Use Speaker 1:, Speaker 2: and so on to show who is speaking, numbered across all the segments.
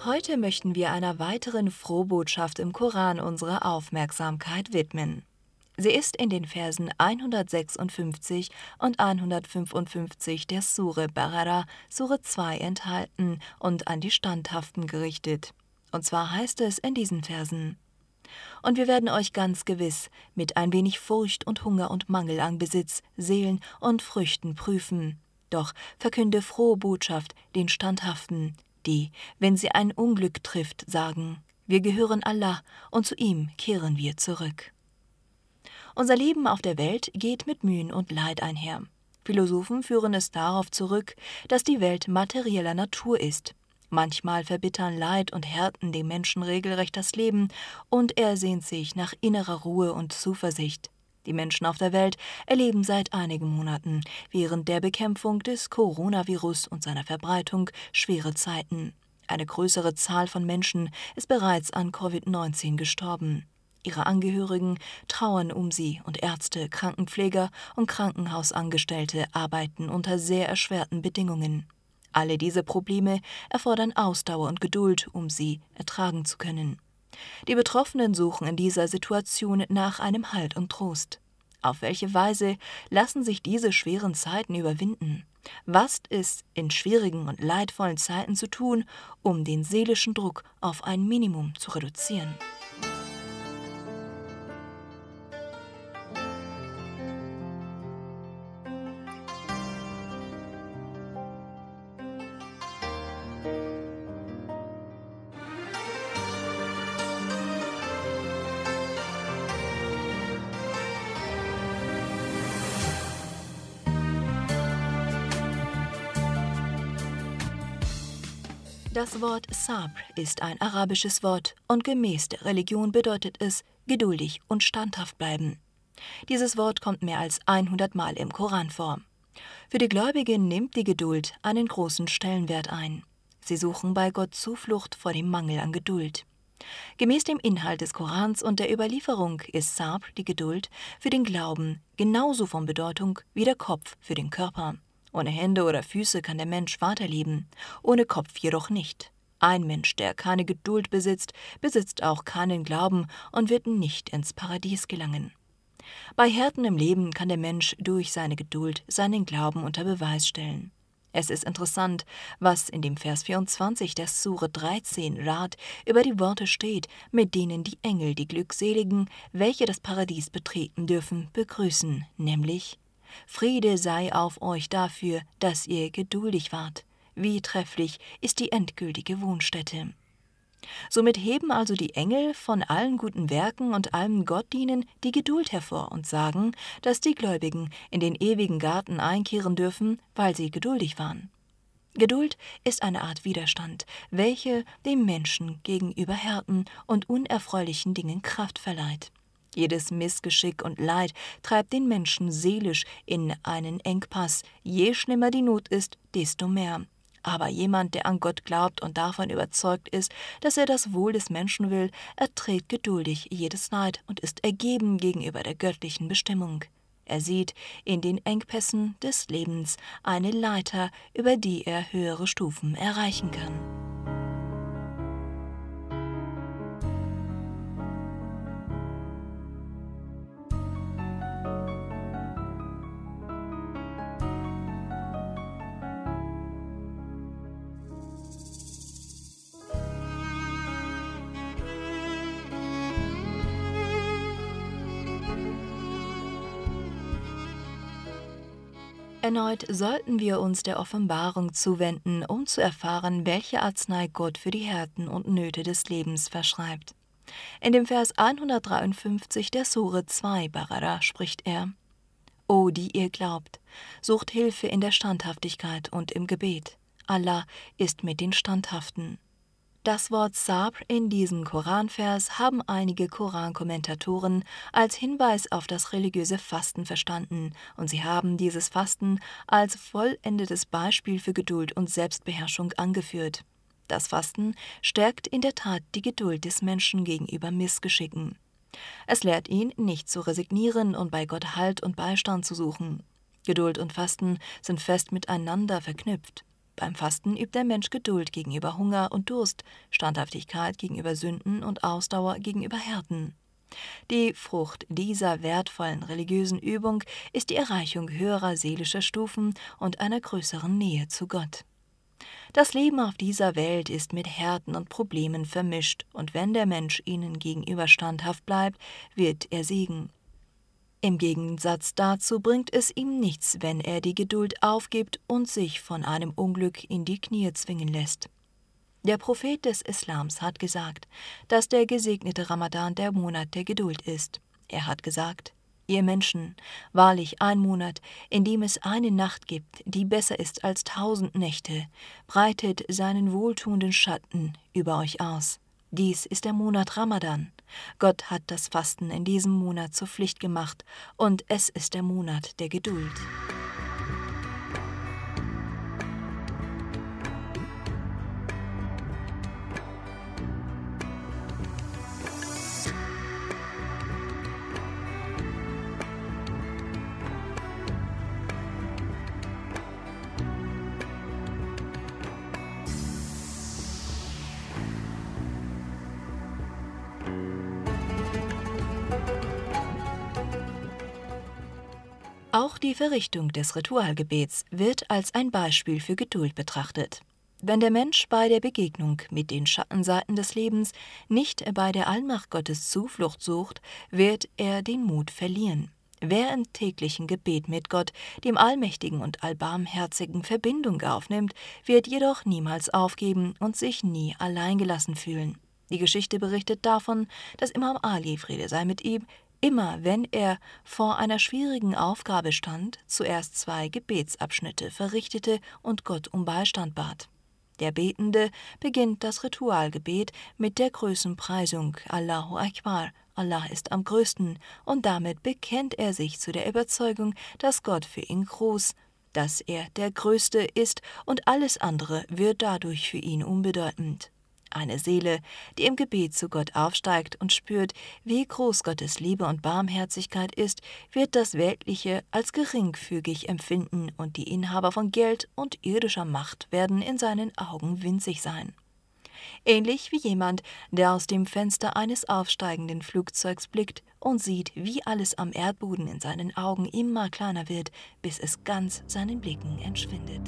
Speaker 1: Heute möchten wir einer weiteren Frohbotschaft im Koran unsere Aufmerksamkeit widmen. Sie ist in den Versen 156 und 155 der Sure Baqarah, Sure 2 enthalten und an die Standhaften gerichtet. Und zwar heißt es in diesen Versen: Und wir werden euch ganz gewiss mit ein wenig Furcht und Hunger und Mangel an Besitz, Seelen und Früchten prüfen. Doch verkünde frohe Botschaft den Standhaften, die, wenn sie ein Unglück trifft, sagen: Wir gehören Allah und zu ihm kehren wir zurück. Unser Leben auf der Welt geht mit Mühen und Leid einher. Philosophen führen es darauf zurück, dass die Welt materieller Natur ist. Manchmal verbittern Leid und Härten dem Menschen regelrecht das Leben, und er sehnt sich nach innerer Ruhe und Zuversicht. Die Menschen auf der Welt erleben seit einigen Monaten während der Bekämpfung des Coronavirus und seiner Verbreitung schwere Zeiten. Eine größere Zahl von Menschen ist bereits an Covid-19 gestorben. Ihre Angehörigen trauern um sie und Ärzte, Krankenpfleger und Krankenhausangestellte arbeiten unter sehr erschwerten Bedingungen. Alle diese Probleme erfordern Ausdauer und Geduld, um sie ertragen zu können. Die Betroffenen suchen in dieser Situation nach einem Halt und Trost. Auf welche Weise lassen sich diese schweren Zeiten überwinden? Was ist in schwierigen und leidvollen Zeiten zu tun, um den seelischen Druck auf ein Minimum zu reduzieren? Das Wort Sabr ist ein arabisches Wort und gemäß der Religion bedeutet es geduldig und standhaft bleiben. Dieses Wort kommt mehr als 100 Mal im Koran vor. Für die Gläubigen nimmt die Geduld einen großen Stellenwert ein. Sie suchen bei Gott Zuflucht vor dem Mangel an Geduld. Gemäß dem Inhalt des Korans und der Überlieferung ist Sabr, die Geduld, für den Glauben genauso von Bedeutung wie der Kopf für den Körper. Ohne Hände oder Füße kann der Mensch weiterleben, ohne Kopf jedoch nicht. Ein Mensch, der keine Geduld besitzt, besitzt auch keinen Glauben und wird nicht ins Paradies gelangen. Bei Härten im Leben kann der Mensch durch seine Geduld seinen Glauben unter Beweis stellen. Es ist interessant, was in dem Vers 24 der Sure 13 Rad über die Worte steht, mit denen die Engel die Glückseligen, welche das Paradies betreten dürfen, begrüßen, nämlich: Friede sei auf euch dafür, dass ihr geduldig wart. Wie trefflich ist die endgültige Wohnstätte. Somit heben also die Engel von allen guten Werken und allem Gottdienen die Geduld hervor und sagen, dass die Gläubigen in den ewigen Garten einkehren dürfen, weil sie geduldig waren. Geduld ist eine Art Widerstand, welche dem Menschen gegenüber Härten und unerfreulichen Dingen Kraft verleiht. Jedes Missgeschick und Leid treibt den Menschen seelisch in einen Engpass. Je schlimmer die Not ist, desto mehr. Aber jemand, der an Gott glaubt und davon überzeugt ist, dass er das Wohl des Menschen will, erträgt geduldig jedes Leid und ist ergeben gegenüber der göttlichen Bestimmung. Er sieht in den Engpässen des Lebens eine Leiter, über die er höhere Stufen erreichen kann. Erneut sollten wir uns der Offenbarung zuwenden, um zu erfahren, welche Arznei Gott für die Härten und Nöte des Lebens verschreibt. In dem Vers 153 der Sure 2 Baqarah spricht er: O, die ihr glaubt, sucht Hilfe in der Standhaftigkeit und im Gebet. Allah ist mit den Standhaften. Das Wort Sabr in diesem Koranvers haben einige Korankommentatoren als Hinweis auf das religiöse Fasten verstanden, und sie haben dieses Fasten als vollendetes Beispiel für Geduld und Selbstbeherrschung angeführt. Das Fasten stärkt in der Tat die Geduld des Menschen gegenüber Missgeschicken. Es lehrt ihn, nicht zu resignieren und bei Gott Halt und Beistand zu suchen. Geduld und Fasten sind fest miteinander verknüpft. Beim Fasten übt der Mensch Geduld gegenüber Hunger und Durst, Standhaftigkeit gegenüber Sünden und Ausdauer gegenüber Härten. Die Frucht dieser wertvollen religiösen Übung ist die Erreichung höherer seelischer Stufen und einer größeren Nähe zu Gott. Das Leben auf dieser Welt ist mit Härten und Problemen vermischt, und wenn der Mensch ihnen gegenüber standhaft bleibt, wird er siegen. Im Gegensatz dazu bringt es ihm nichts, wenn er die Geduld aufgibt und sich von einem Unglück in die Knie zwingen lässt. Der Prophet des Islams hat gesagt, dass der gesegnete Ramadan der Monat der Geduld ist. Er hat gesagt: Ihr Menschen, wahrlich ein Monat, in dem es eine Nacht gibt, die besser ist als 1000 Nächte, breitet seinen wohltuenden Schatten über euch aus. Dies ist der Monat Ramadan. Gott hat das Fasten in diesem Monat zur Pflicht gemacht, und es ist der Monat der Geduld. Auch die Verrichtung des Ritualgebets wird als ein Beispiel für Geduld betrachtet. Wenn der Mensch bei der Begegnung mit den Schattenseiten des Lebens nicht bei der Allmacht Gottes Zuflucht sucht, wird er den Mut verlieren. Wer im täglichen Gebet mit Gott, dem Allmächtigen und Allbarmherzigen, Verbindung aufnimmt, wird jedoch niemals aufgeben und sich nie alleingelassen fühlen. Die Geschichte berichtet davon, dass Imam Ali, Friede sei mit ihm, immer wenn er vor einer schwierigen Aufgabe stand, zuerst 2 Gebetsabschnitte verrichtete und Gott um Beistand bat. Der Betende beginnt das Ritualgebet mit der Größenpreisung Allahu Akbar, Allah ist am größten, und damit bekennt er sich zu der Überzeugung, dass Gott für ihn groß, dass er der Größte ist, und alles andere wird dadurch für ihn unbedeutend. Eine Seele, die im Gebet zu Gott aufsteigt und spürt, wie groß Gottes Liebe und Barmherzigkeit ist, wird das Weltliche als geringfügig empfinden, und die Inhaber von Geld und irdischer Macht werden in seinen Augen winzig sein. Ähnlich wie jemand, der aus dem Fenster eines aufsteigenden Flugzeugs blickt und sieht, wie alles am Erdboden in seinen Augen immer kleiner wird, bis es ganz seinen Blicken entschwindet.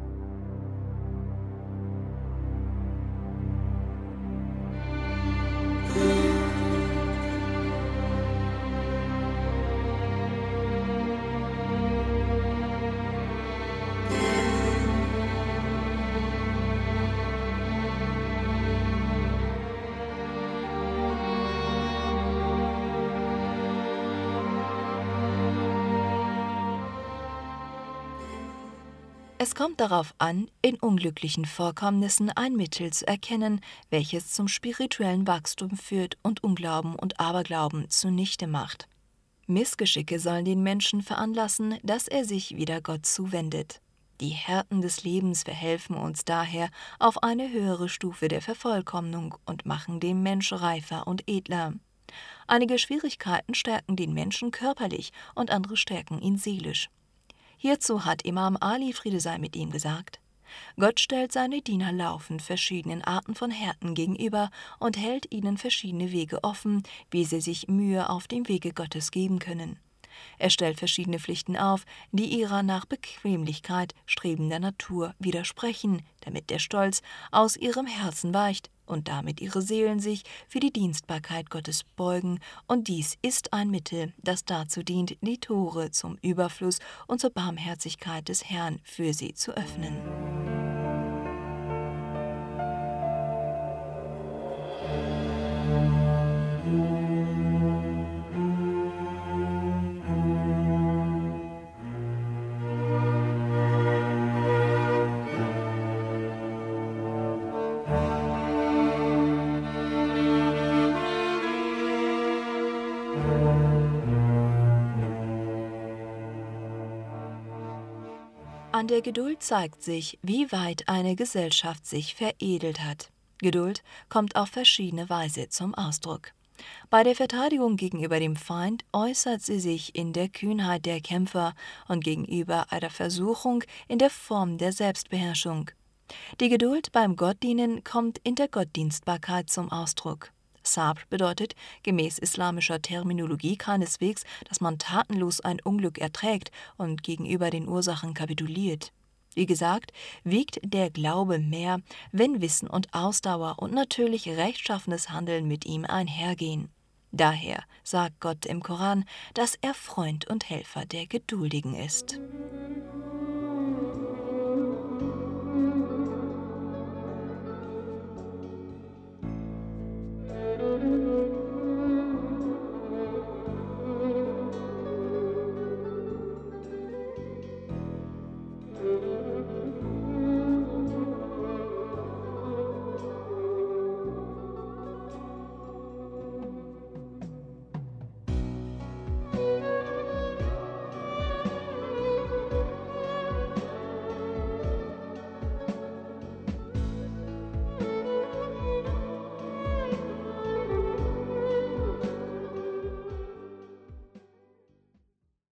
Speaker 1: Es kommt darauf an, in unglücklichen Vorkommnissen ein Mittel zu erkennen, welches zum spirituellen Wachstum führt und Unglauben und Aberglauben zunichte macht. Missgeschicke sollen den Menschen veranlassen, dass er sich wieder Gott zuwendet. Die Härten des Lebens verhelfen uns daher auf eine höhere Stufe der Vervollkommnung und machen den Mensch reifer und edler. Einige Schwierigkeiten stärken den Menschen körperlich und andere stärken ihn seelisch. Hierzu hat Imam Ali, Friede sei mit ihm, gesagt: Gott stellt seine Diener laufend verschiedenen Arten von Härten gegenüber und hält ihnen verschiedene Wege offen, wie sie sich Mühe auf dem Wege Gottes geben können. Er stellt verschiedene Pflichten auf, die ihrer nach Bequemlichkeit strebender Natur widersprechen, damit der Stolz aus ihrem Herzen weicht und damit ihre Seelen sich für die Dienstbarkeit Gottes beugen, und dies ist ein Mittel, das dazu dient, die Tore zum Überfluss und zur Barmherzigkeit des Herrn für sie zu öffnen. An der Geduld zeigt sich, wie weit eine Gesellschaft sich veredelt hat. Geduld kommt auf verschiedene Weise zum Ausdruck. Bei der Verteidigung gegenüber dem Feind äußert sie sich in der Kühnheit der Kämpfer und gegenüber einer Versuchung in der Form der Selbstbeherrschung. Die Geduld beim Gottdienen kommt in der Gottdienstbarkeit zum Ausdruck. Sabr bedeutet gemäß islamischer Terminologie keineswegs, dass man tatenlos ein Unglück erträgt und gegenüber den Ursachen kapituliert. Wie gesagt, wiegt der Glaube mehr, wenn Wissen und Ausdauer und natürlich rechtschaffenes Handeln mit ihm einhergehen. Daher sagt Gott im Koran, dass er Freund und Helfer der Geduldigen ist.